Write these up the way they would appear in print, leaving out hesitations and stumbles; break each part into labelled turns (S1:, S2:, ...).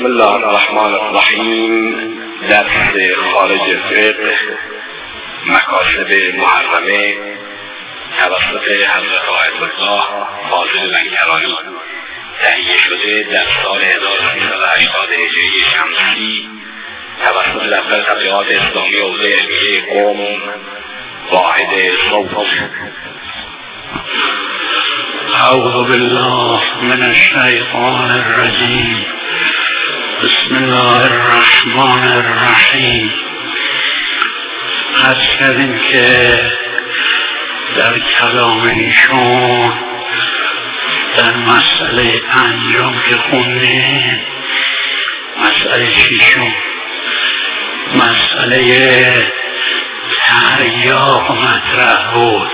S1: بسم الله الرحمن الرحیم. درس خارج فقه مکاسب محرمه توسط حضرت آیت الله فاضل لنگرانی تهیه شده در سال 1380 هجری شمسی توسط دفتر تبلیغات اسلامی حوزه علمیه قم واحد صوت.
S2: اعوذ بالله من الشیطان الرجیم. بسم الله الرحمن الرحیم. عرض کردیم که در کلام ایشون در مسئله پنجم که خوندیم، مسئله ششم، مسئله تریاق مطرح بود.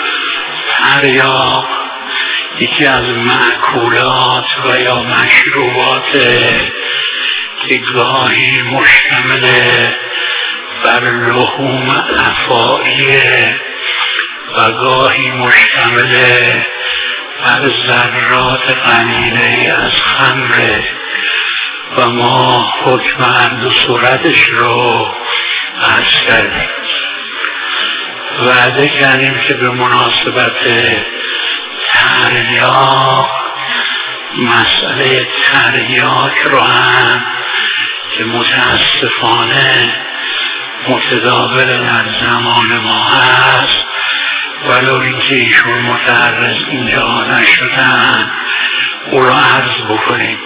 S2: تریاق یکی از مأکولات و یا مشروبات که گاهی مشتمل بر لحوم افاعیه و گاهی مشتمل بر ذرات قلیله از خمره و ما حکم هر دو صورتش رو عرض کردیم. وعده کردیم که به مناسبت تریاق، مسئله تریاق رو هم که متاسفانه متداول در زمان ما هست، ولو اینکه ایشون متعرض اینجا نشدن، او رو عرض بکنیم.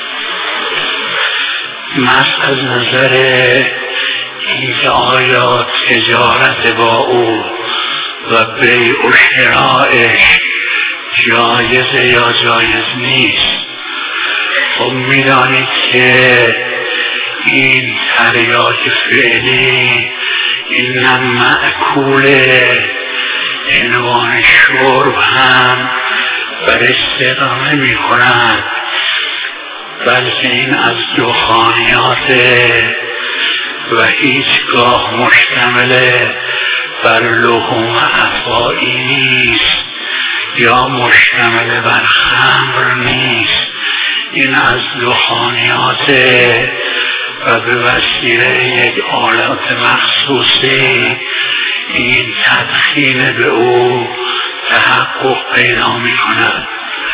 S2: از نظر اینکه آیا تجارت با او و بیع و شرایش جایزه یا جایز نیست. خب میدانید که این تریاک فعلی این نه مأکوله، عنوان شرب هم بر استقامه می کنند، بلکه این از دخانیات و هیچگاه مشتمل بر لحوم افاعی نیست یا مشتمل بر خمر نیست. این از دخانیات و به وسیله یک آلات مخصوصی این تدخین به او تحقق پیدا می کند.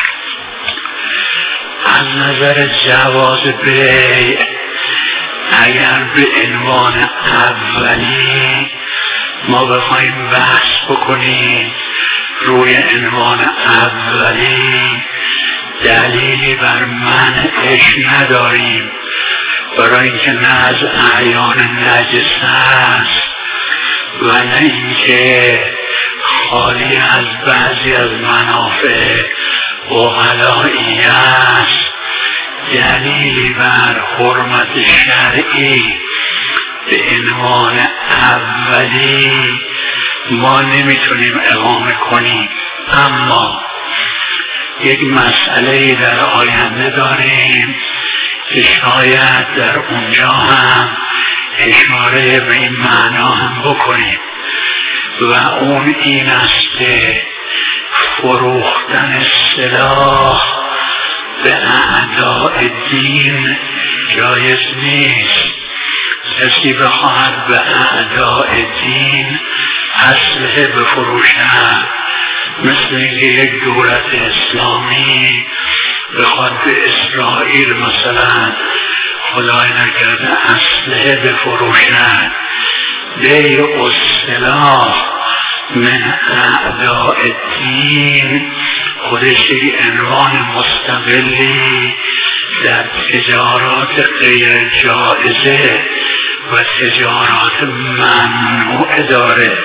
S2: از نظر جواز بیع اگر به عنوان اولی ما بخوایم بحث بکنیم، روی عنوان اولی دلیلی بر منعش نداریم، برای اینکه نه از اعیان نجس است و نه اینکه خالی از بعضی از منافع عقلایی است. دلیلی بر حرمت شرعی به عنوان اولی ما نمیتونیم اقامه کنیم، اما یک مسئله در آینده داریم که شاید در اونجا هم اشاره به این معنا هم بکنیم و اون این است که فروختن سلاح به اعداء دین جایز نیست. کسی بخواهد به اعداء دین اسلحه بفروشد، مثل اینکه یک دولت اسلامی بخواد به اسرائیل مثلا خدای نکرده اسلحه بفروشد، بیع السلاح من اعداء الدین خودش یک عنوان مستقلی در تجارات غیر جائزه و تجارات ممنوع داره.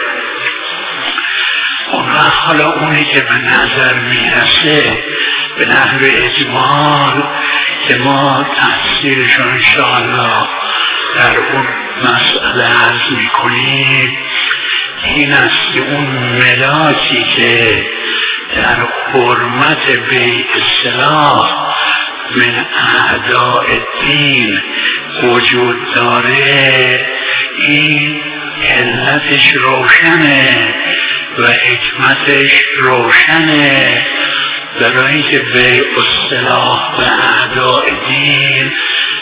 S2: اون حالا اونی که به نظر میرسه به نحو اجمال که ما تفسیرشون انشاءالله در اون مسئله عرض میکنیم، این است که اون ملاکی که در حرمت بیع سلاح من اعداء الدین وجود داره، این علتش روشنه و حکمتش روشنه، برای اینکه بیع السلاح به اعداء دین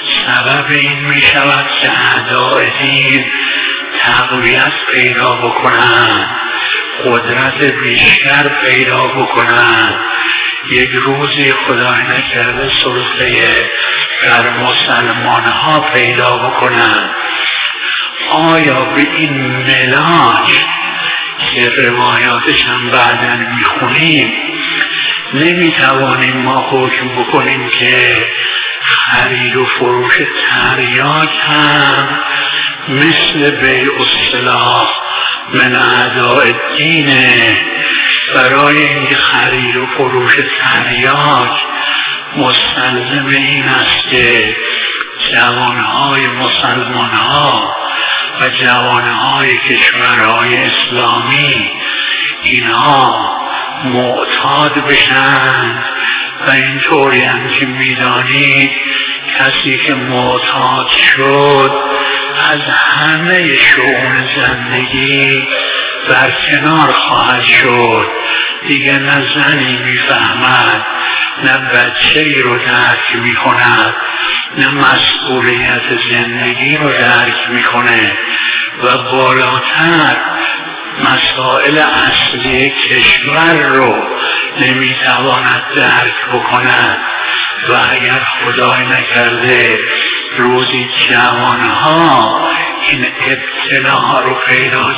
S2: سبب این می شود که اعداء دین تقویت پیدا بکنند، قدرت بیشتر پیدا بکنند. یک روزی خدای نکرده سلطه در مسلمان ها پیدا بکنند. آیا به این ملاک که روایاتش هم بعداً میخونیم نمیتوانیم ما حکم بکنیم که خرید و فروش تریاک هم مثل بیع السلاح من اعداء دینه؟ برای این خرید و فروش تریاک مستلزم این است که جوانهای مسلمانها و جوانهای کشورهای اسلامی اینها معتاد بشند و اینطوری هم که میدانید کسی که معتاد شد از همه شؤون زندگی برکنار خواهد شد. دیگه نه زنی میفهمد، نه بچه‌ای رو درک میکند، نه مسئولیت زندگی رو درک میکنه و بالاتر مسائل اصلی کشور رو نمیتواند درک بکند. و اگر خدای نکرده روزی جوانها این ابتلا رو پیدا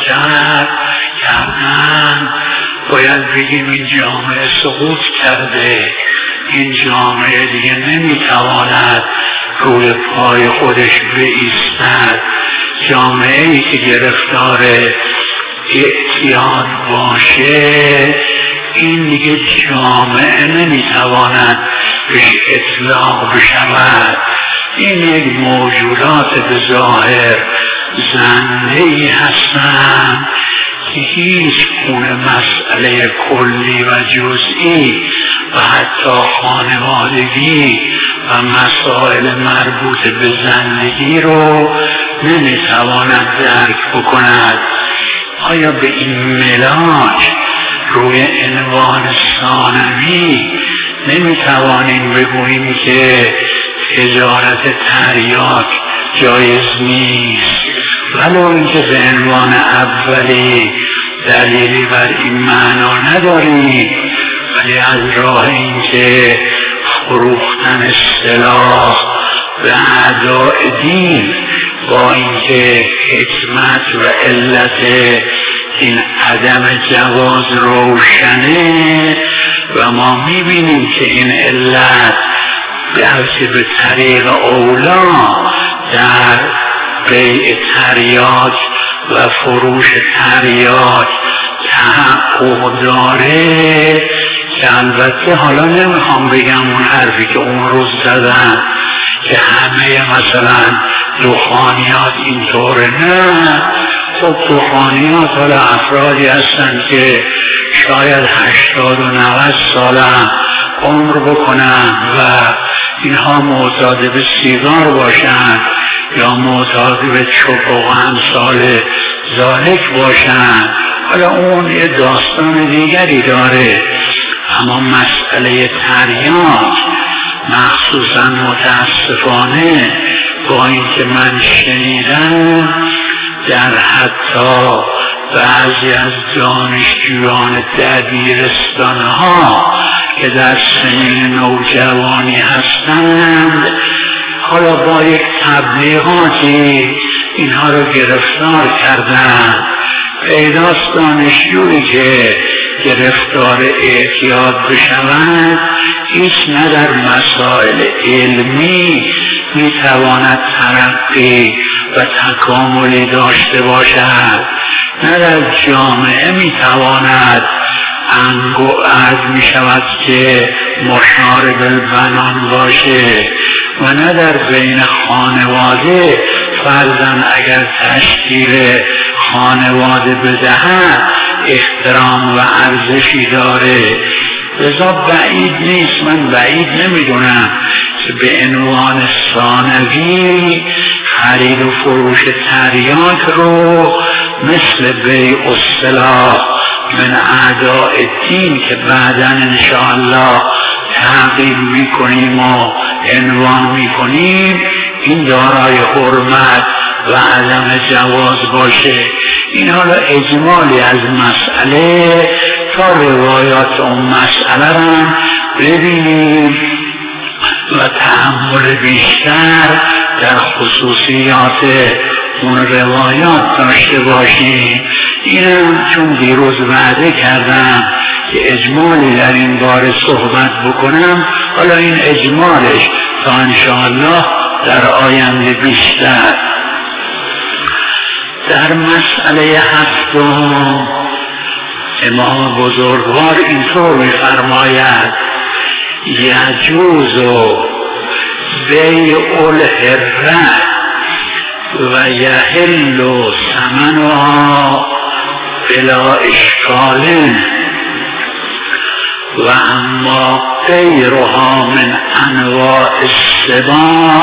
S2: کردن، باید بگیم این جامعه سقوط کرده، این جامعه دیگه نمیتواند روی پای خودش بایستد. جامعه ای که گرفتار اعتیاد باشه این دیگه جامعه نمیتواند بهش اطلاق بشود. این یک موجودات به ظاهر زنده‌ای هستند که هیچ گونه مسئله کلی و جزئی و حتی خانوادگی و مسائل مربوط به زندگی رو نمیتواند درک بکند. آیا به این ملاک روی عنوان ثانوی نمیتوانیم بگوییم که تجارت تریاک جایز نیست، ولو اینکه به عنوان اولی دلیلی بر این معنا نداریم، ولی از راه اینکه فروختن سلاح به اعداء دین با اینکه حکمت و علت این عدم جواز روشنه و ما میبینیم که این علت به طریق اولا در بیع تریاک و فروش تریاک تحقق داره، که البته حالا نمیخوام بگم اون حرفی که اون روز زدن که همه مثلا دخانیات اینطوره. نه، خب دخانیات حالا افرادی هستن که شاید 80 و 90 ساله عمر بکنن و اینها معتاد به سیگار باشن یا معتاد به چوب و امثال ذالک باشن، حالا اون یه داستان دیگری داره. اما مسئله تریاک مخصوصا متاسفانه با اینکه من شنیدم در حتی بعضی از دانشجویان دبیرستانها که در سنین نوجوانی هستند حالا با یک تبلیغاتی اینها رو گرفتار کردن. پیداست دانشجویی که گرفتار اعتیاد بشوند هیچ نه در مسائل علمی میتواند ترقی و تکاملی داشته باشد، نه در جامعه میتواند عرض می شود که مشارب البنان باشه و نه در بین خانواده فرزن اگر تشکیل خانواده بدهد احترام و ارزشی داره. لذا بعید نیست، من بعید نمیدونم که به عنوان ثانوی خرید و فروش تریاک رو مثل بیع السلاح من اعداء دین که بعداً انشاءالله تحقیق میکنیم و عنوان میکنیم این دارای حرمت و عدم جواز باشه. این حالا اجمالی از مسئله تا روایات اون مسئله را ببینیم و تأمل بیشتر در خصوصیات اون روایات داشته باشیم. اینم چون دیروز وعده کردم که اجمالی در این باره صحبت بکنم، حالا این اجمالش تا انشاءالله در آینده بیشتر. در مسئله هفتم امام بزرگوار اینطور می‌فرماید: یجوز بیع الحره و یحل ثمنها بلا اشکال و اما غیرها من انواع السباع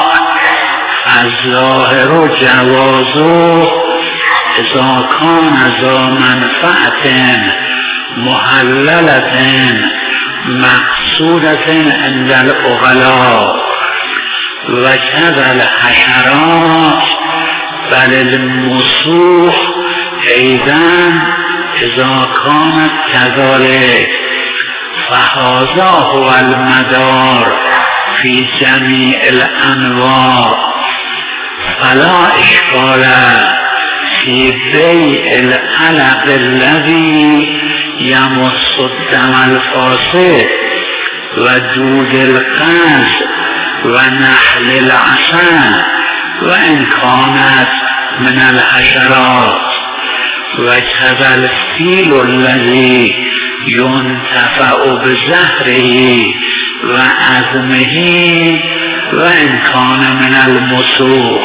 S2: الظاهر جوازه اذا کان ذا منفعة محللة مقصودة عند العقلاء و كذا الحشرات بل المسوح ایضا اذا كانت كذلك فهذا هو المدار في جميع الانواع فلا اشکال في بيع العلق الذي يمص الدم الفاسد ودود القز ونحل العسل وإن كانت من الحشرات وكذا الفيل الذي ينتفع بزهره وعظمه وإن كان من المسوح.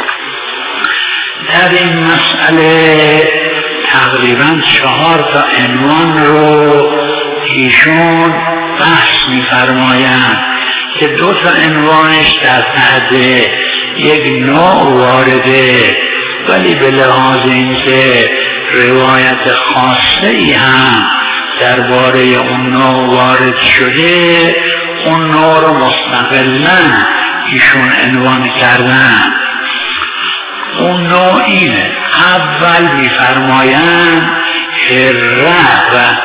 S2: در این مسئله تقریبا 4 تا عنوان رو ایشون بحث می‌فرمایند که 2 تا عنوانش در تحت یک نوع وارده، ولی به لحاظ اینکه روایت خاصه ای هم درباره اون نوع وارد شده، اون نوع رو مستقلاً ایشون عنوان کردن. اون نوع اینه: اول میفرمایند هره و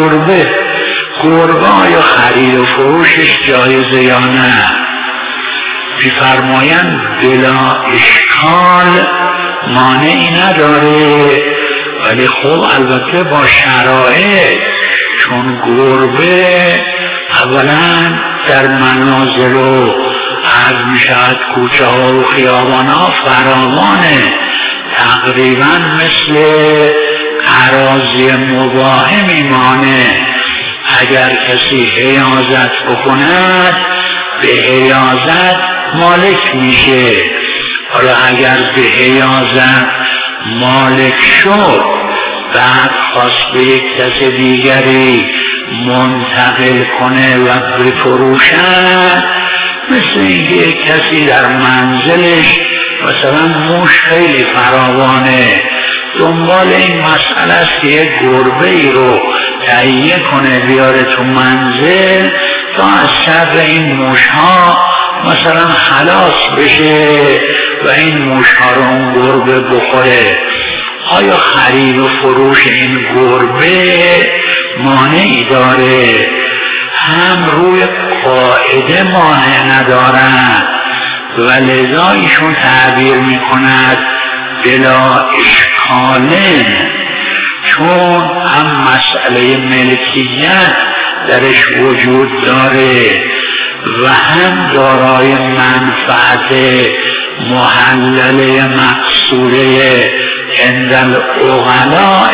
S2: گربه آیا خرید و فروشش جایزه یا نه؟ میفرمایند بلا اشکال، مانعی نداره، ولی خب البته با شرایط، چون گربه اولا در منازل و عرض میشود کوچه ها و خیابان ها فراوانه، تقریبا مثل اراضی مباح میمانه. اگر کسی حیازت بکند به حیازت مالک میشه. حالا اگر به حیازت مالک شد بعد خواست به یک کس دیگری منتقل کنه و بفروشد، مثل اینکه یک کسی در منزلش مثلا موش خیلی فراوانه، دنبال این مسئله است که یک گربه ای رو تهیه کنه بیاره تو منزل تا از شر این موش ها مثلا خلاص بشه و این موش ها رو اون گربه بخوره. آیا خرید و فروش این گربه مانعی داره؟ هم روی قاعده مانع ندارند و لذا ایشون تعبیر میکند بلا اشکاله، چون هم مسئله ملکیت درش وجود داره و هم دارای منفعت محلله مقصوده عند العقلاء،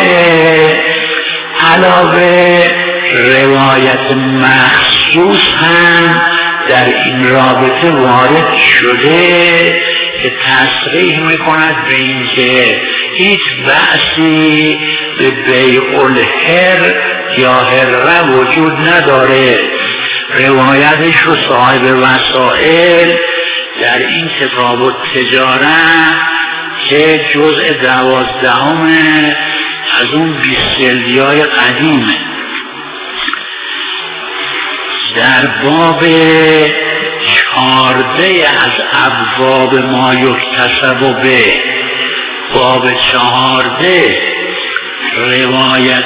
S2: علاوه روایت مخصوص هم در این رابطه وارد شده که تصریح میکند به این که هیچ بحثی به بیع الحر یا هره وجود نداره. روایتش رو صاحب وسائل در این کتاب التجارت که جزء 12 از اون 20 جلدی‌های قدیمه، در باب 14 از ابواب ما یکتسب به، باب 14 روایت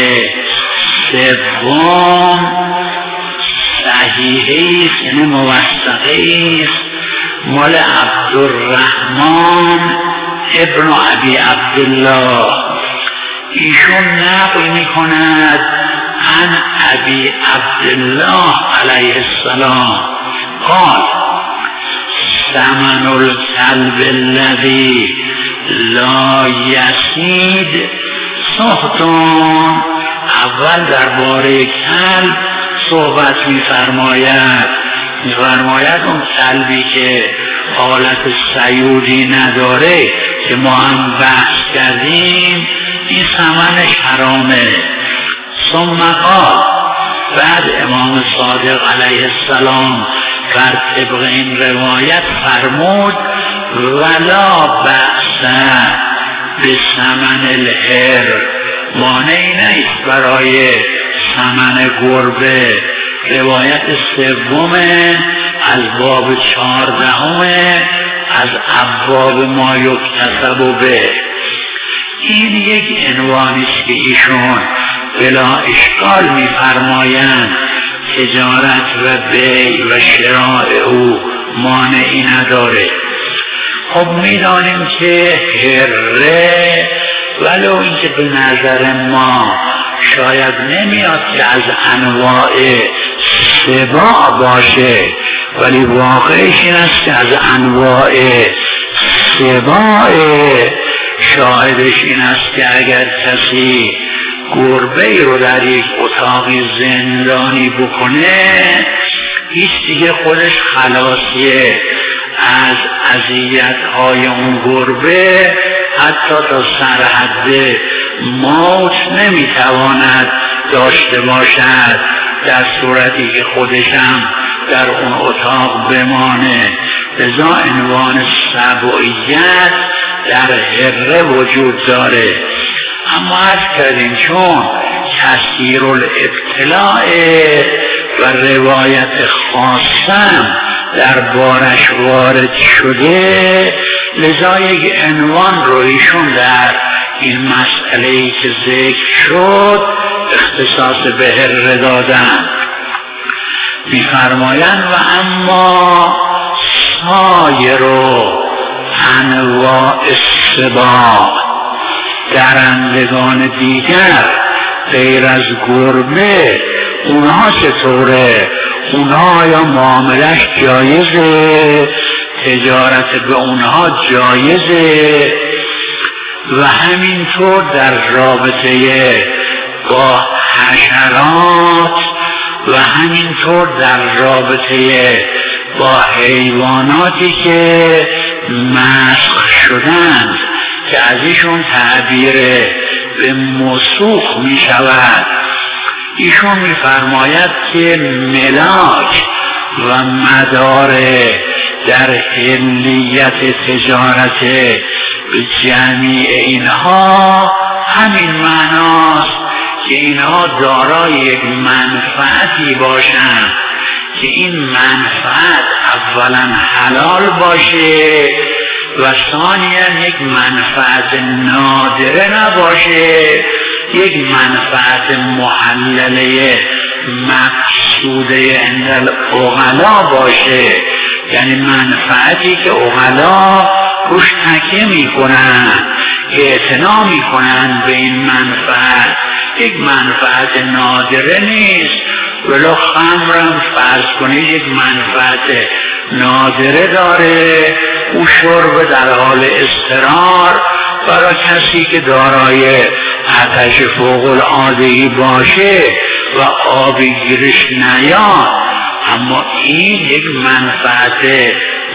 S2: سوم صحیحه است، یعنی موثقه است، مال عبدالرحمن ابن ابی عبدالله. ایشون نقل می کند عن ابی عبدالله علیه السلام قال ثمن الكلب الذی لا یسید سختون. اول درباره کلب صحبت می‌فرماید اون کلبی که حالت صیودی نداره که ما هم بحث کردیم، این ثمنش حرامه. ثم قال، بعد امام صادق علیه السلام بر طبق این روایت فرمود ولا بأس بثمن الحر، مانعی نیست برای ثمن گربه. روایت سوم از باب 14 از ابواب ما یکتسب به. این یک عنوانی است که ایشون بلا اشکال می‌فرمایند تجارت و بیع و شراء او مانعی نداره. خب می‌دانیم که هره ولو اینکه به نظر ما شاید نمیاد که از انواع سباع باشه، ولی واقعش این است که از انواع سباع. شاهدش این است که اگر کسی گربه رو در یک اتاقی زندانی بکنه، هیچ دیگه خودش خلاصیه از اذیت‌های اون گربه، حتی تا سرحد موت نمیتواند داشته باشد، در صورتی که خودش هم در اون اتاق بمانه. لذا عنوان سبعیت در هره وجود داره. اما عرض کردیم چون کثیر الابتلاء و روایت خاصم در بارش وارد شده، لذا یک عنوان رو ایشون در این مسئله‌ای که ذکر شد اختصاص به هره دادن. می‌فرمایند و اما سایر انواع السباع، درندگان دیگر غیر از گربه، اونها چطوره؟ اونها یا معاملش جایزه، تجارت به اونها جایزه، و همینطور در رابطه با حشرات و همینطور در رابطه با حیواناتی که مسخ شدند که از ایشون تعبیر به مسوخ می شود. ایشون می فرماید که ملاک و مدار در حلیت تجارت به جمعی اینها همین معناست که اینها دارای یک منفعتی باشند که این منفعت اولا حلال باشه و ثانیا یک منفعت نادره نباشه، یک منفعت محلله مقصوده عند العقلا باشه، یعنی منفعتی که عقلا روش تکیه میکنن، اعتنا میکنن به این منفعت، یک منفعت نادره نیست. ولو خمرم فرض کنید یک منفعت نادره داره، او شرب در حال اضطرار برای کسی که دارای آتش فوق العاده‌ای باشه و آبی گیرش نیاد، اما این یک منفعت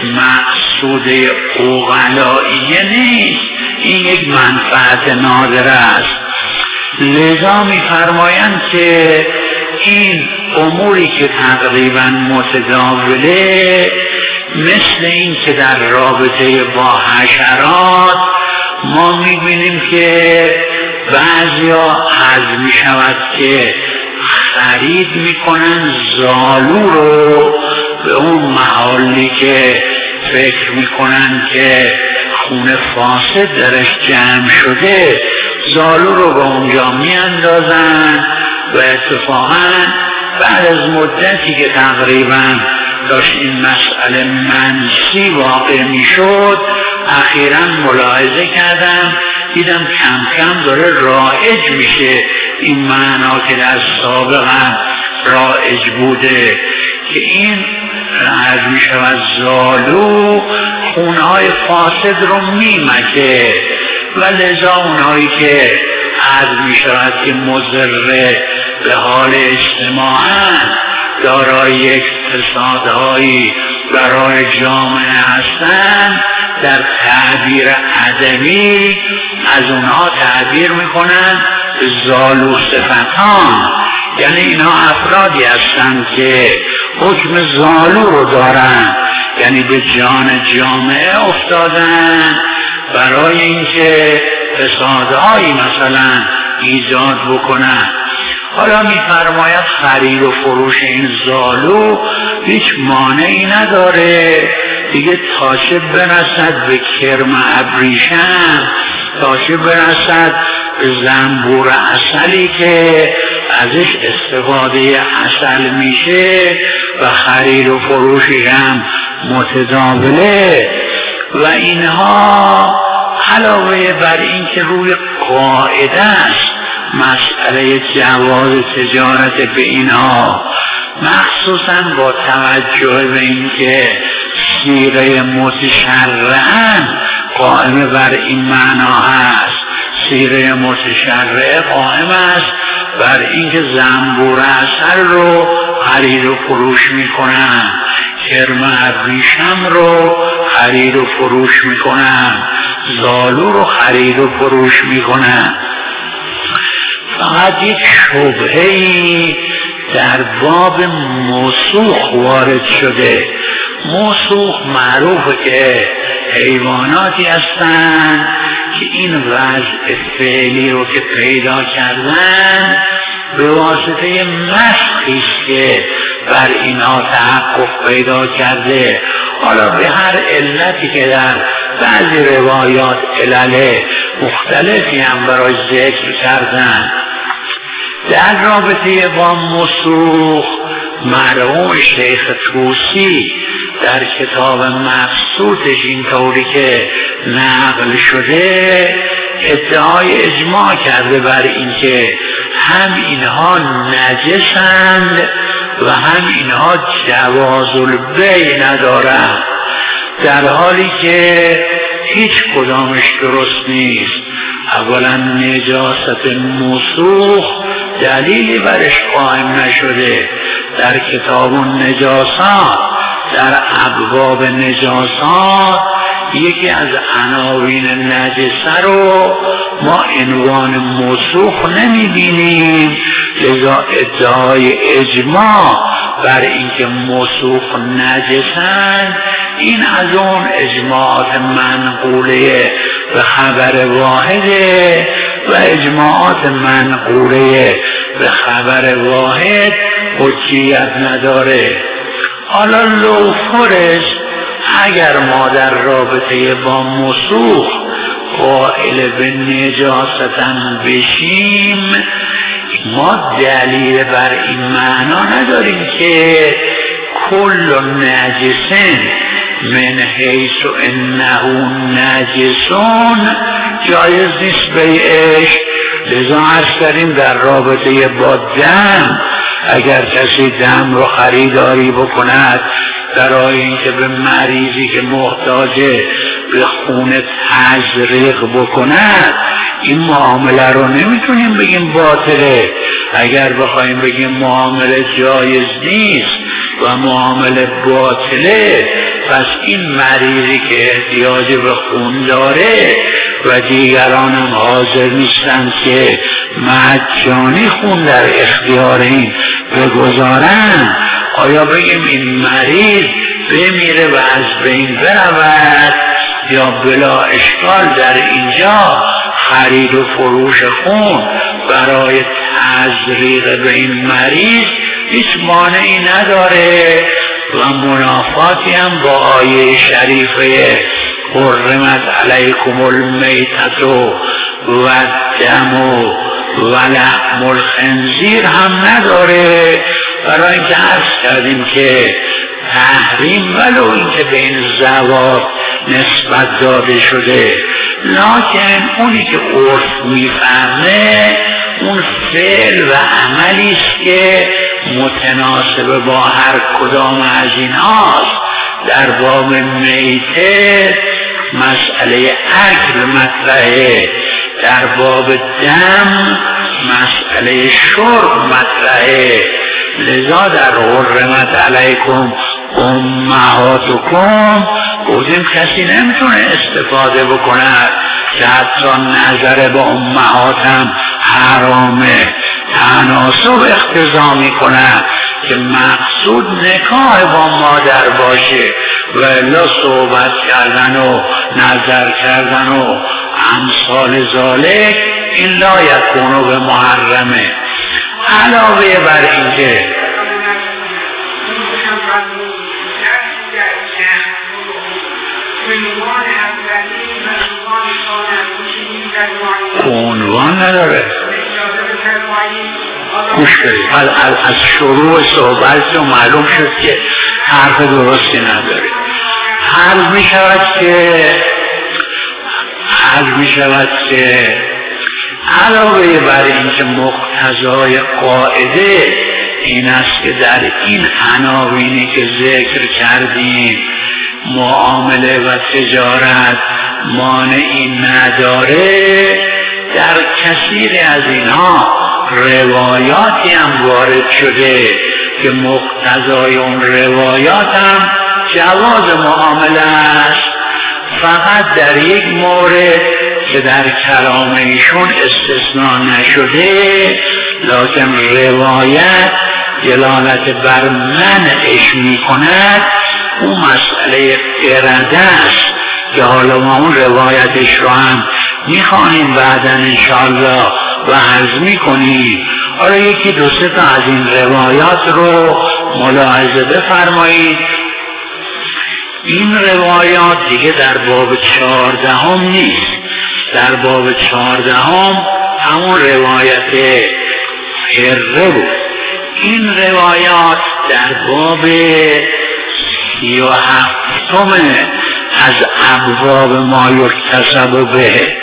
S2: مقصود عقلائیه نیست، این یک منفعت نادره است. لذا می‌فرمایند که این اموری که تقریبا متداوله، مثل این که در رابطه با حشرات ما می‌بینیم که بعضیا عرض می‌شود که خرید می‌کنن زالو رو به اون محال زالولی که فکر میکنن که خون فاسد درش جمع شده زالو رو به اونجا میاندازن و اتفاقا بعد از مدتی که تقریبا داشت این مسئله منسی واقع میشد اخیراً ملاحظه کردم دیدم کم کم داره رایج میشه این معنا که در سابقا رایج بوده که این عرض میشه از زالو خونهای فاسد رو میمکه و لذا اونهایی که عرض میشود که مضره به حال اجتماعاً دارای اقتصادهایی برای جامعه هستند در تعبیر ادبی از اونها تعبیر میکنن زالو صفتان، یعنی اینها افرادی هستند که حکم زالو رو دارن، یعنی به جان جامعه افتادن برای اینکه فسادهایی مثلا ایجاد بکنن. حالا میفرماید خرید و فروش این زالو هیچ مانعی نداره دیگه، تاشه برسد به کرم ابریشم، تاشه برسد به زنبور عسلی که ازش استفاده عسل میشه و خرید و فروشی هم متداوله و اینها علاوه بر این که روی قاعده است مسئله جواز تجارت به اینها، مخصوصا با توجه به اینکه سیره متشرعاً قائم بر این معنا هست، سیره متشرعه قائم است بر اینکه زنبور عسل رو خرید و فروش میکنن، کرم ابریشم رو خرید و فروش میکنن، زالو رو خرید و فروش میکنن. فقط یک شبهه‌ای در باب موسوخ وارد شده. موسوخ معروفه که حیواناتی هستند که این وضع فعلی رو که پیدا کردن به واسطه مسخی که بر اینها تحقق پیدا کرده، حالا به هر علتی که در بعضی روایات علل مختلفی هم برای ذکر کردن. در رابطه با مسوخ مرحوم شیخ طوسی در کتاب مبسوطش اینطوری که نقل شده ادعای اجماع کرده بر اینکه هم اینها نجسند و هم اینها جواز البیع ندارند، در حالی که هیچ کدامش درست نیست. اولا نجاست مسوخ دلیلی برش قائم نشده. در کتاب النجاسات در ابواب نجاسات یکی از عناوین نجسه رو ما عنوان مسوخ نمیبینیم، لذا ادعای اجماع بر اینکه مسوخ نجسند این از اون اجماعات منقوله به خبر واحده و اجماعات منقوله به خبر واحد حجیت نداره. حالا لوفرش اگر ما در رابطه با مسوخ قائل به نجاستن بشیم ما دلیل بر این معنا نداریم که کل نجسن من حیث انه نجسون جایز نیست بیعش. لذا عرض کردیم در رابطه با دم اگر کسی دم رو خریداری بکند برای اینکه به مریضی که محتاجه به خون تزریق بکند این معامله رو نمیتونیم بگیم باطله. اگر بخوایم بگیم معامله جایز نیست و معامله باطله پس این مریضی که احتیاج به خون داره و دیگران هم حاضر نیستند که مجانی خون در اختیار این بگذارن، آیا بگیم این مریض بمیره و از بین برود یا بلا اشکال در اینجا خرید و فروش خون برای تزریق به این مریض هیچ مانعی نداره و منافاتی هم با آیه شریفه حرمت علیکم المیتة و الدم و لحم الخنزیر هم نداره، برای اینکه عرض کردیم که تحریم ولو اینکه بین زوات نسبت داده شده، لکن اونی که عرف میفهمه اون فعل و عملی است که متناسب با هر کدام از این هاست. در باب میته مسئله اکل مطرحه، در باب دم مسئله شرب مطرحه. لذا در حرمت علیکم امهاتکم گفتیم کسی نمیتونه استفاده بکند که حتی نظر به امهاتم حرامه، تناسب اقتضا میکنه که مقصود نکاح با مادر باشه و الا صحبت کردن و نظر کردن و امثال ذالک این لا یکونو به محرمه. علاوه بر اینکه عنوان نداره. گوش کنید، از شروع صحبت معلوم شد که حرف درستی نداره. عرض می شود که علاوه بر اینکه مقتضای قاعده این است که در این عناوینی که ذکر کردیم معامله و تجارت مانعی نداره، در کثیر از اینها روایاتی هم وارد شده که مقتضای اون روایات هم جواز معامله است، فقط در یک مورد که در کلام ایشون استثناء نشده لکن روایت دلالت بر منعش می کند، اون مسئله اراده است که حالا ما اون روایتش رو هم میخوانیم بعدا انشاءالله و عرض میکنیم. حالا یکی دو سه تا از این روایات رو ملاحظه بفرمایید. این روایات دیگه در باب 14 نیست، در باب 14 همون روایت هره بود. این روایات در باب 37 از ابواب ما یکتسب به.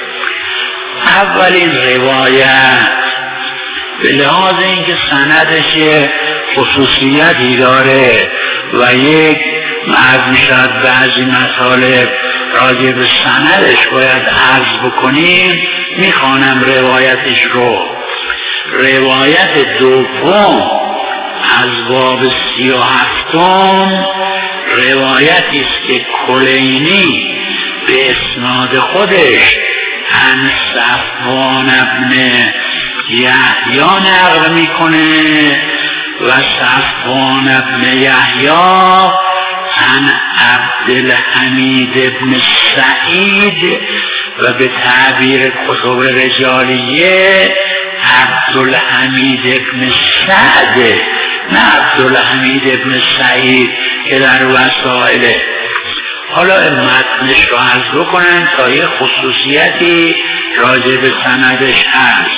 S2: اولین روایت به لحاظ اینکه سندش خصوصیتی داره و یک مرد میشد بعضی مطالب راجع به سندش باید عرض بکنیم، میخوانم روایتش رو. روایت دوم از باب 37 روایتی است که کلینی به اسناد خودش عن صفوان ابن یحیی نقل میکنه و صفوان ابن یحیی عن عبدالحمید ابن سعید و به تعبیر کتب رجالیه عبدالحمید ابن سعد، نه عبدالحمید ابن سعید که در وسائله. حالا متنش رو عرض بکنن تا یه خصوصیتی راجع به سندش هست.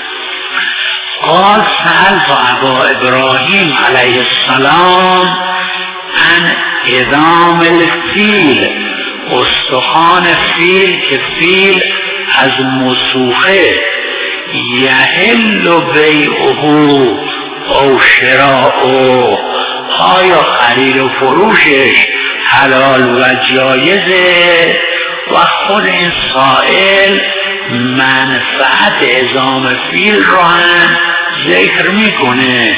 S2: قال سألت ابا ابراهیم علیه السلام عن ادام الفیل، استخوان فیل که فیل از مسوخه یحل بیعه او شراؤه، آیا خرید و فروشش حلال و جایزه؟ و خود این سائل منفعت ازام فیل رو هم ذکر میکنه.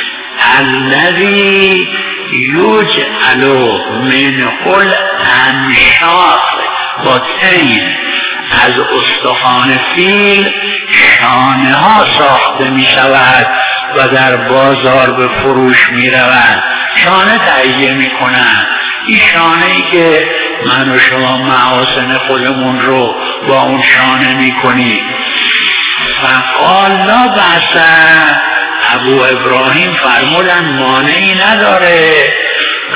S2: الذی یجعل من کل انشاق با تین، از استخوان فیل شانه ها ساخته می شود و در بازار به فروش می رود. شانه تهیه می کنند. این شانه ای که من و شما محاسن خودمون رو با اون شانه می کنیم. فقال لا بأس، ابو ابراهیم فرمودن مانعی نداره.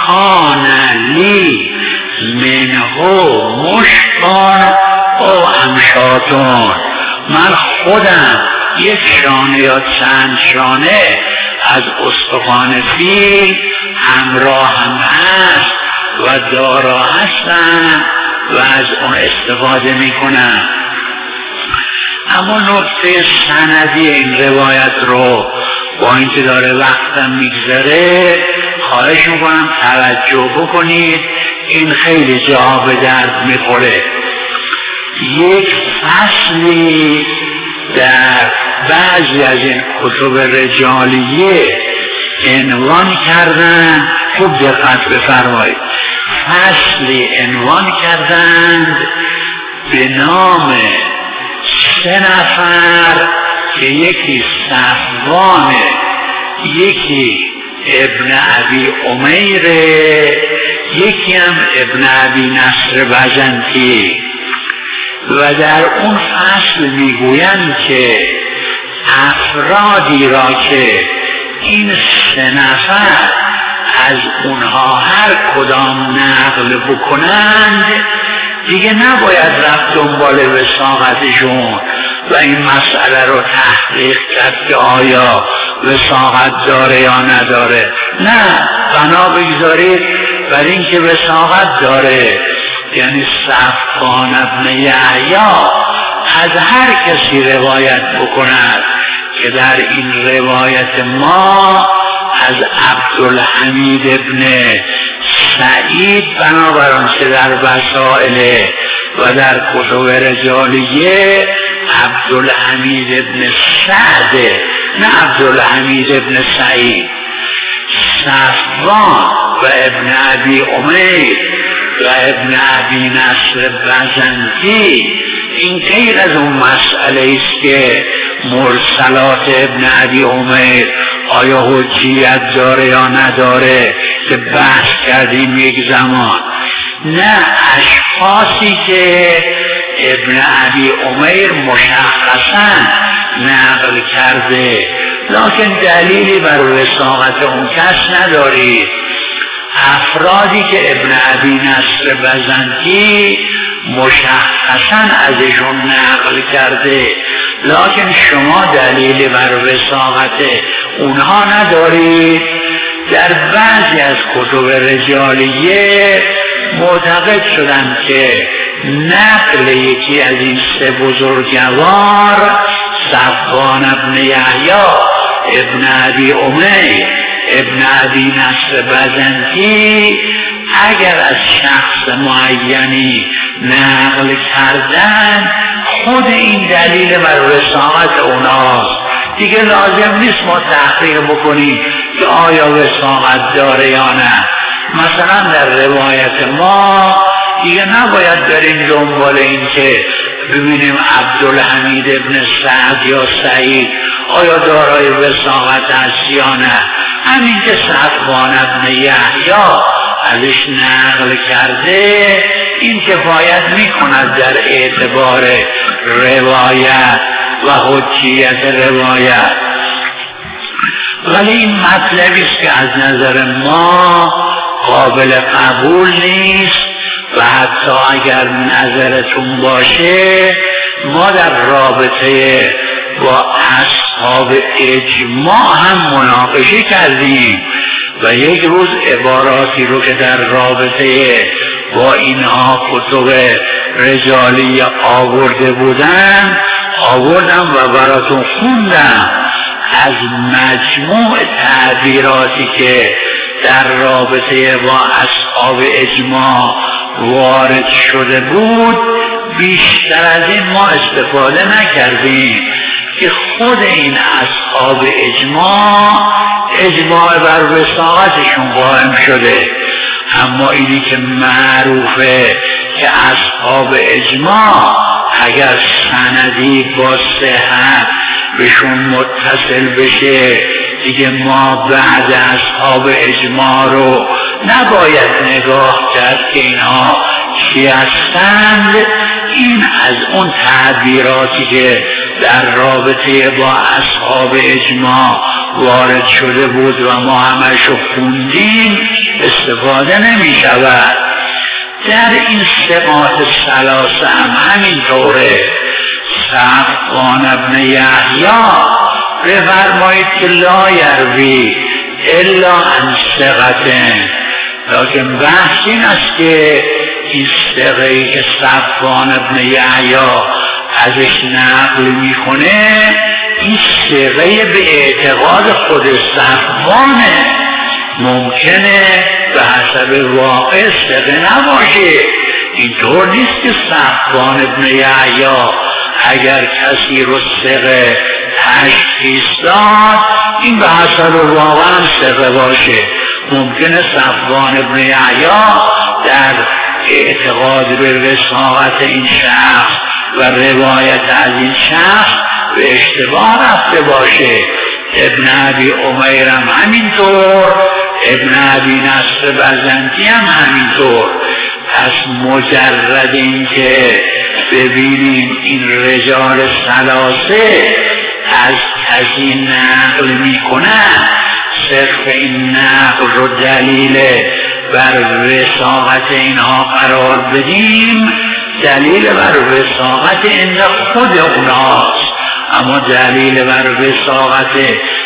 S2: کان لی منه مشکان او امشاتون، من خودم یک شانه یا چند شانه از استخوان فیل همراه هم هست و دارا هستم و از اون استفاده میکنم. اما نکته سندی این روایت رو با اینکه داره وقتم میگذره خواهش میکنم توجه بکنید، این خیلی جا به درد میخوره. یک فصلی در بعضی از این کتب رجالیه عنوان کردن، خوب دقت بفرمایید، فصلی عنوان کردند به نام 3 نفر که یکی صفوانه، یکی ابن ابی امیره، یکی هم ابن ابی نصر بزنطی. و در اون فصل میگویند که افرادی را که این 3 نفر از اونها هر کدام نقل بکنند دیگه نباید رفت دنبال وثاقتشون و این مسئله رو تحقیق کرد که آیا وثاقت داره یا نداره. نه، بنا بگذارید بر این که وثاقت داره، یعنی صفوان ابن یحیی از هر کسی روایت بکند که در این روایت ما از عبدالحمید ابن سعید بنابر آنچه در وسائل و در کتب رجالیه عبدالحمید ابن سعد، نه عبدالحمید ابن سعید، صفوان و ابن ابی امیر و ابن ابی نصر بزنطی این غیر از اون مسئله است که مرسلات ابن ابی امیر آیا حجیت داره یا نداره که بحث کردیم یک زمان. نه، اشخاصی که ابن ابی امیر مشخصا نقل کرده لکن دلیلی بر وثاقت اون کس ندارید، افرادی که ابن ابی نصر بزنطی مشخصا ازشون نقل کرده لکن شما دلیلی بر وثاقت اونها ندارید. در بعضی از کتب رجالیه معتقد شدن که نقل یکی از این 3 بزرگوار صفوان ابن یحیی، ابن ابی امیر، ابن ابی نصر بزنطی اگر از شخص معینی نقل کردن خود این دلیل بر وثاقت اوناست، دیگه لازم نیست ما تحقیق بکنیم که آیا وثاقت داره یا نه. مثلا در روایت ما دیگه نباید بریم دنبال این که ببینیم عبدالحمید ابن سعد یا سعید آیا دارای وثاقت است یا نه. همین که صفوان ابن یحیی ازش نقل کرده این کفایت میکند در اعتبار روایت و حجیت روایت. ولی این مطلبی است که از نظر ما قابل قبول نیست و حتی اگر نظرتون باشه ما در رابطه با اصحاب اجماع هم مناقشه کردیم و یک روز عباراتی رو که در رابطه با اینها کتب رجالی آورده بودن آوردم و براتون خوندم. از مجموع تعبیراتی که در رابطه با اصحاب اجماع وارد شده بود بیشتر از این ما استفاده نکردیم که خود این اصحاب اجماع بر وثاقتشون قائم شده. اما اینی که معروفه که اصحاب اجماع اگر سندی با صحت بهشون متصل بشه دیگه ما بعد اصحاب اجماع رو نباید نگاه کرد که اینها چی هستند. این از اون تعبیراتی که در رابطه با اصحاب اجماع وارد شده بود و ما همشو خوندیم استفاده نمی شود. در این ثقات ثلاثه هم همینطوره. صفوان ابن یحیی بفرمایید که لا یروی الا عن ثقتین، لیکن بحث این است که این ثقه‌ای که صفوان ابن یحیی ازش نقل میکنه این ثقه به اعتقاد خود صفوانه، ممکنه به حسب واقع ثقه نباشه. اینطور نیست که صفوان ابن یحیی اگر کسی رو ثقه تشخیص داد این به حسب واقع هم ثقه باشه. ممکنه صفوان ابن یحیی در اعتقاد به وثاقت این شخص و روایت از این شخص به اشتباه رفته باشه. ابن ابی عمیر هم همینطور، ابن ابی نصر بزنطی هم همینطور. پس مجرد این که ببینیم این رجال ثلاثه از کسی نقل میکنن، صرف این نقل رو دلیل بر وثاقت اینها قرار بدیم، دلیل بر وثاقت این خود اوناست، اما دلیل بر وثاقت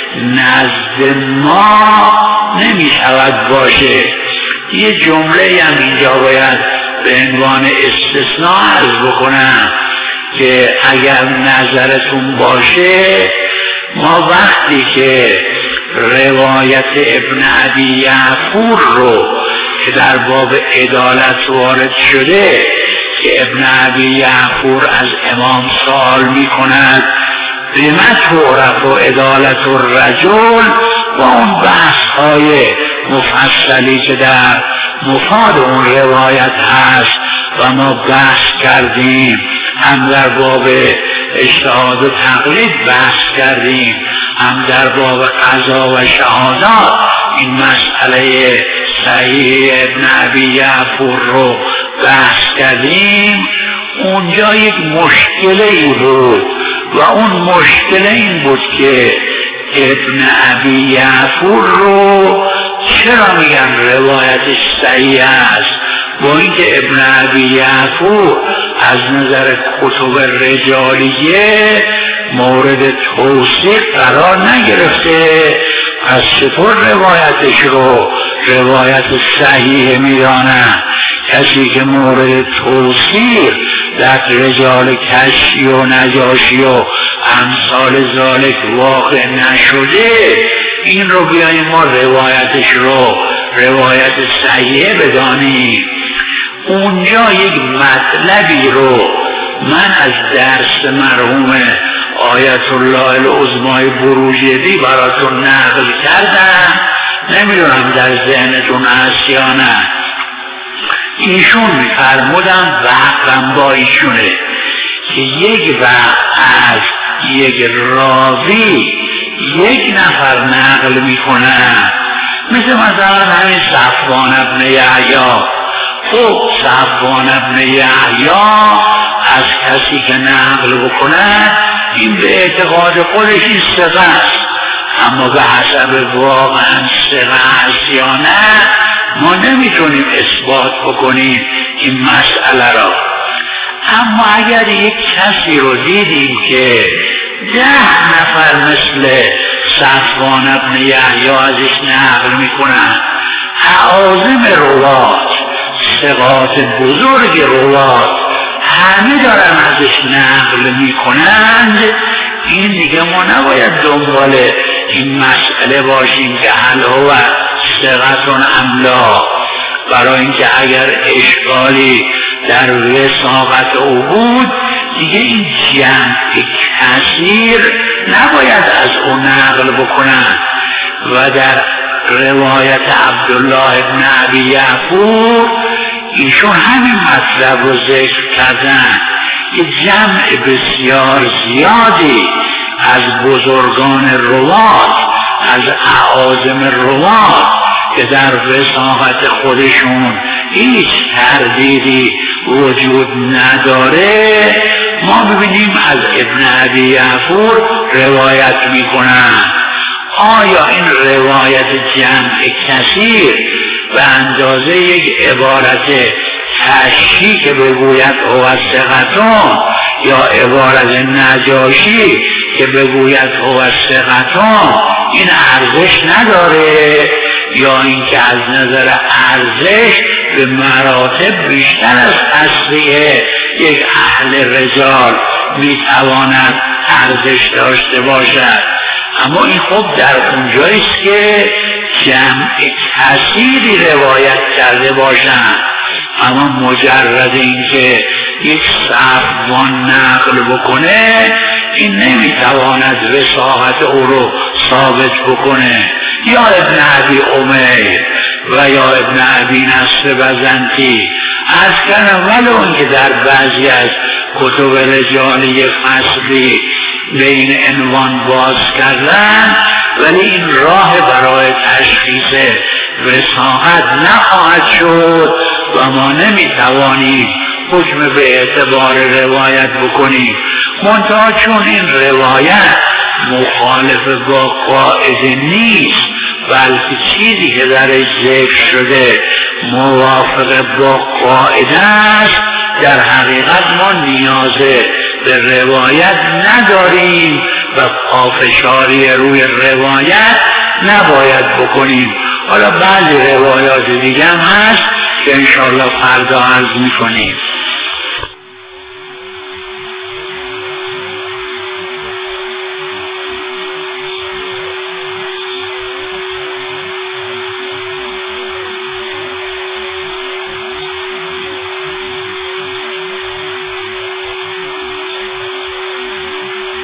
S2: نزد ما نمی شود باشه. یه جمله هم اینجا باید به عنوان استثناء عرض بکنم که اگر نظرتون باشه، ما وقتی که روایت ابن ابی یعفور رو که در باب عدالت وارد شده که ابن ابی یعفور از امام سوال می کند بما تعرف و عدالت الرجل و اون بحث های مفصلی که در مفاد اون روایت هست و ما بحث کردیم، هم در باب اجتهاد و تقلید بحث کردیم، هم در باب قضا و شهادات این مسئله صحیح ابن ابی یعفور رو بحث کردیم. اونجا یک مشکل ای بود و اون مشکل این بود که ابن ابی یعفور رو چرا میگن روایتش صحیح است، با اینکه ابن ابی یعفور از نظر کتب رجالیه مورد توثیق قرار نگرفته، پس چطور روایتش رو روایت صحیح میدانه؟ کسی که مورد توثیق در رجال کشی و نجاشی و امثال ذالک واقع نشده، این رو بیاییم ما روایتش رو روایت صحیح بدانیم. اونجا یک مطلبی رو من از درس مرحوم آیت الله العظمای بروجردی براتون نقل کردم، نمیدونم در ذهنتون هست یا نه. ایشون میفرمودن وقتم با ایشونه که یک وقت از یک راوی یک نفر نقل میکنه، مثل مثلا همین صفوان ابن یحیی. خب صفوان ابن یحیی از کسی که نقل بکنه این به اعتقاد خودش این ثقه است، اما به حسب واقعا ثقه است یا نه ما نمیتونیم اثبات بکنیم این مسئله را. اما اگر یک کسی رو دیدیم که 10 نفر مثل صفوان ابن یحیی ازش نقل میکنن، اعاظم روات، ثقات بزرگ روات همه دارن ازش نقل میکنند، این دیگه ما نباید دنبال این مسئله باشیم که هل هو ثقتون ام لا، برای اینکه اگر اشکالی در وثاقت او بود دیگه این جمع کثیر نباید از او نقل بکنن. و در روایت عبدالله ابن ابی یعفور ایشون همین مطلب رو ذکر کردن که جمع بسیار زیادی از بزرگان روات، از اعاظم روات که در وثاقت خودشون هیچ تردیدی وجود نداره، ما ببینیم از ابن ابی یعفور روایت میکنن. آیا این روایت جمع کثیر به اندازه یک عبارت تشریح که بگوید هو الثقتون یا عبارت نجاشی که بگوید هو الثقتون این ارزش نداره، یا اینکه از نظر ارزش به مراتب بیشتر از تصریح یک اهل رجال میتواند ارزش داشته باشد. اما این خب در اونجاییست که جمع کثیری روایت کرده باشند، اما مجرد اینکه یک صحابان نقل بکنه این نمیتواند وثاقت او رو ثابت بکنه. یا ابن ابی امیر و یا ابن ابی نصر بزنطی از کنم ولو اون که در بعضی از کتب رجالی فصلی به این عنوان باز کردن، ولی این راه برای تشخیص وثاقت نخواهد شد و ما نمیتوانیم حکم به اعتبار روایت بکنیم. منتها چون این روایت مخالف با قاعده نیست بلکه چیزی که درش ذکر شده موافق با قاعده است، در حقیقت ما نیاز به روایت نداریم و پافشاری روی روایت نباید بکنیم. حالا بعضی روایات دیگه هم هست که انشاءالله فردا عرض میکنیم.